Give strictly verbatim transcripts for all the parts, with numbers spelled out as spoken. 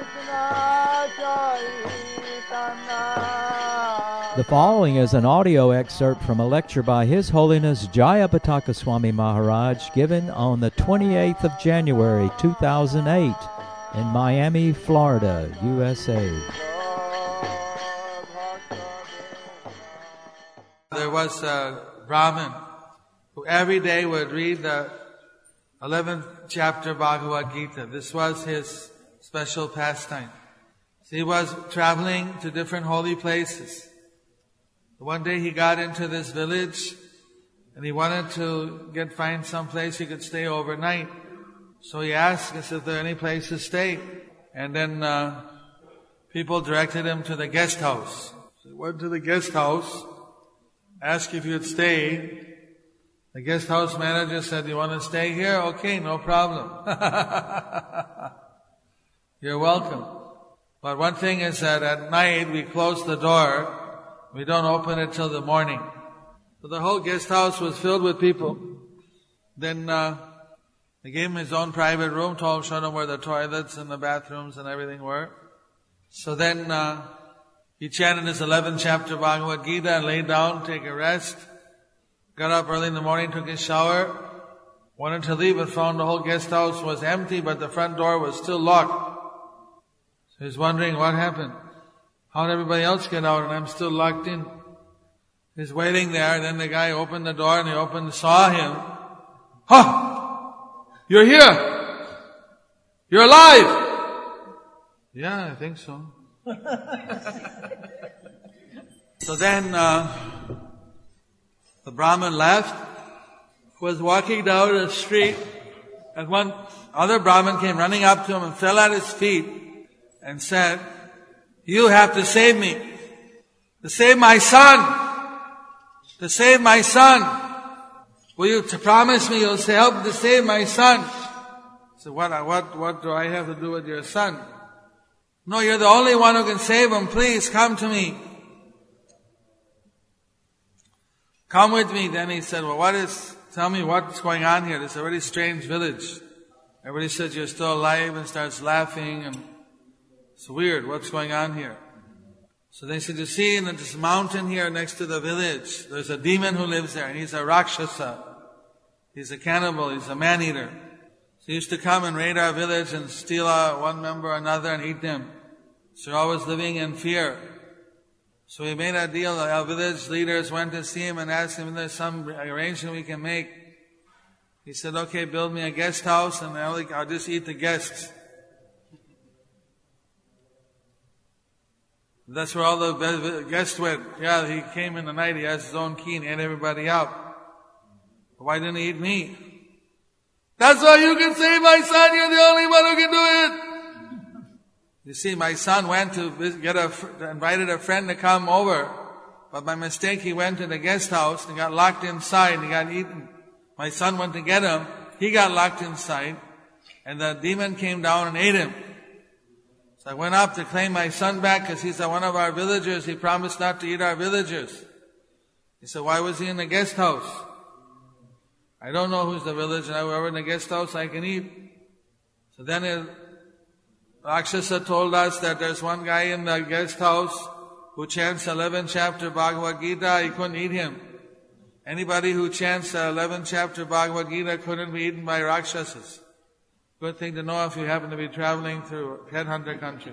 The following is an audio excerpt from a lecture by His Holiness Jayapataka Swami Maharaj given on the twenty-eighth of January two thousand eight in Miami, Florida, U S A. There was a Brahmin who every day would read the eleventh chapter Bhagavad Gita. This was his special pastime. So he was traveling to different holy places. One day he got into this village and he wanted to get find some place he could stay overnight. So he asked us if there are any place to stay. And then uh, people directed him to the guest house. So he went to the guest house, asked if he would stay. The guest house manager said, "You want to stay here? Okay, no problem." You're welcome. But one thing is that at night we close the door. We don't open it till the morning. So the whole guest house was filled with people. Then uh, they gave him his own private room, told him, showed him where the toilets and the bathrooms and everything were. So then uh, he chanted his eleventh chapter Bhagavad Gita and laid down, take a rest. Got up early in the morning, took his shower, wanted to leave, but found the whole guest house was empty, but the front door was still locked. So he was wondering what happened. How did everybody else get out and I'm still locked in? He's waiting there, and then the guy opened the door and he opened, saw him. "Ha! You're here! You're alive!" "Yeah, I think so." So then uh, the Brahmin left, was walking down the street, and one other Brahmin came running up to him and fell at his feet and said, "You have to save me, to save my son, to save my son. Will you to promise me you'll help to save my son?" So what, what, what do I have to do with your son? "No, you're the only one who can save him. Please come to me. Come with me." Then he said, "Well, what is, tell me what's going on here. This is a very strange village." Everybody says you're still alive and starts laughing, and it's weird. What's going on here? So they said, "You see, in this mountain here next to the village, there's a demon who lives there, and he's a Rakshasa. He's a cannibal, he's a man-eater. So he used to come and raid our village and steal our one member or another and eat them. So we're always living in fear. So we made a deal. Our village leaders went to see him and asked him if there's some arrangement we can make. He said, "Okay, build me a guest house and I'll, I'll just eat the guests." That's where all the guests went. Yeah, he came in the night, he has his own key and ate everybody out. Why didn't he eat me? "That's why you can save my son, you're the only one who can do it." You see, my son went to get a, invited a friend to come over, but by mistake he went to the guest house and got locked inside and he got eaten. My son went to get him, he got locked inside, and the demon came down and ate him. So I went up to claim my son back because he's one of our villagers. He promised not to eat our villagers. He said, "Why was he in the guest house?" "I don't know who's the villager. Whoever in the guest house I can eat." So then it, Rakshasa told us that there's one guy in the guest house who chants eleventh chapter Bhagavad Gita. He couldn't eat him. Anybody who chants the eleventh chapter Bhagavad Gita couldn't be eaten by Rakshasas. Good thing to know if you happen to be traveling through headhunter country.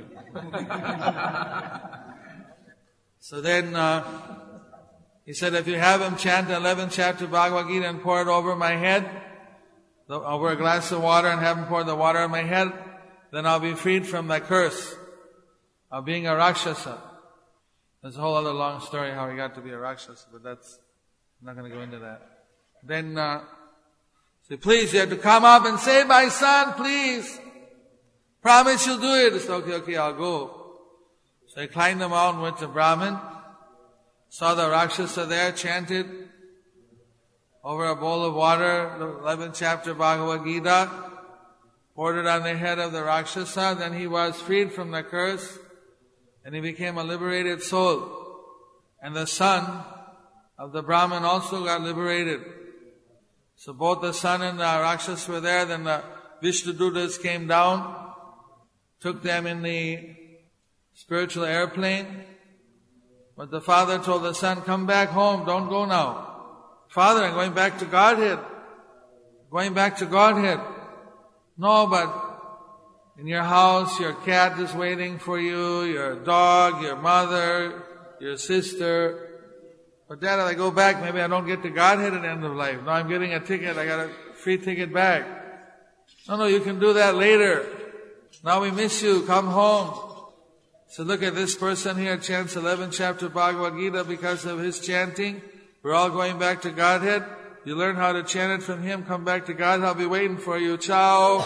So then uh, he said, "If you have him chant the eleventh chapter Bhagavad Gita and pour it over my head, the, over a glass of water, and have him pour the water on my head, then I'll be freed from the curse of being a Rakshasa." There's a whole other long story how he got to be a Rakshasa, but that's, I'm not going to go into that. Then uh, say, "Please, you have to come up and save my son, please. Promise you'll do it." I said, "Okay, okay, I'll go." So he climbed the mountain with the Brahmin, saw the Rakshasa there, chanted over a bowl of water, the eleventh chapter Bhagavad Gita, poured it on the head of the Rakshasa, then he was freed from the curse, and he became a liberated soul. And the son of the Brahmin also got liberated. So both the son and the Rakshas were there. Then the Vishnudutas came down took them in the spiritual airplane. But the father told the son, come back home, don't go now. Father, I'm going back to Godhead. Going back to Godhead. No, but in your house, your cat is waiting for you, your dog, your mother, your sister. But Dad, if I go back, maybe I don't get to Godhead at the end of life. No, I'm getting a ticket, I got a free ticket back. No, no, you can do that later. Now we miss you, come home. So look at this person here, chants eleventh chapter Bhagavad Gita because of his chanting. We're all going back to Godhead. You learn how to chant it from him, come back to God, I'll be waiting for you. Ciao.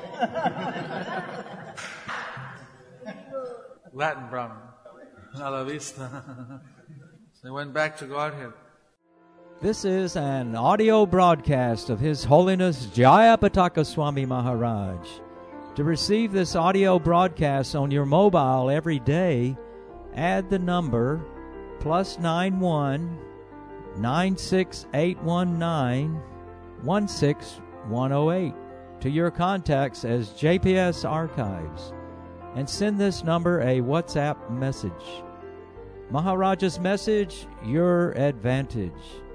Latin Brahmin. Alla vista. They went back to Godhead. This is an audio broadcast of His Holiness Jayapataka Swami Maharaj. To receive this audio broadcast on your mobile every day, add the number plus nine one nine six eight one nine one six one zero eight to your contacts as J P S Archives, and send this number a WhatsApp message. Maharaj's message, your advantage.